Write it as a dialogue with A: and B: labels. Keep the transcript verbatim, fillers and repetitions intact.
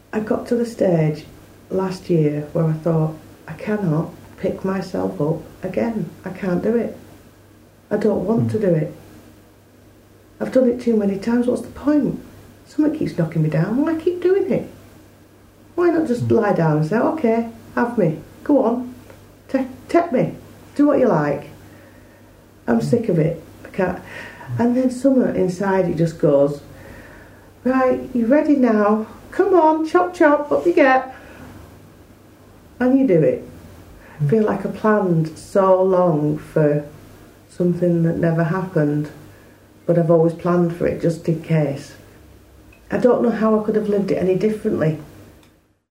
A: I got to the stage last year where I thought, I cannot pick myself up again. I can't do it. I don't want mm. to do it. I've done it too many times. What's the point? Something keeps knocking me down. Why keep doing it? Why not just mm. lie down and say, okay, have me. Go on. Take, take me. Do what you like. I'm mm. sick of it. I can't. And then somewhere inside it just goes, right, you ready now? Come on, chop chop, up you get. And you do it. I feel like I planned so long for something that never happened, but I've always planned for it just in case. I don't know how I could have lived it any differently.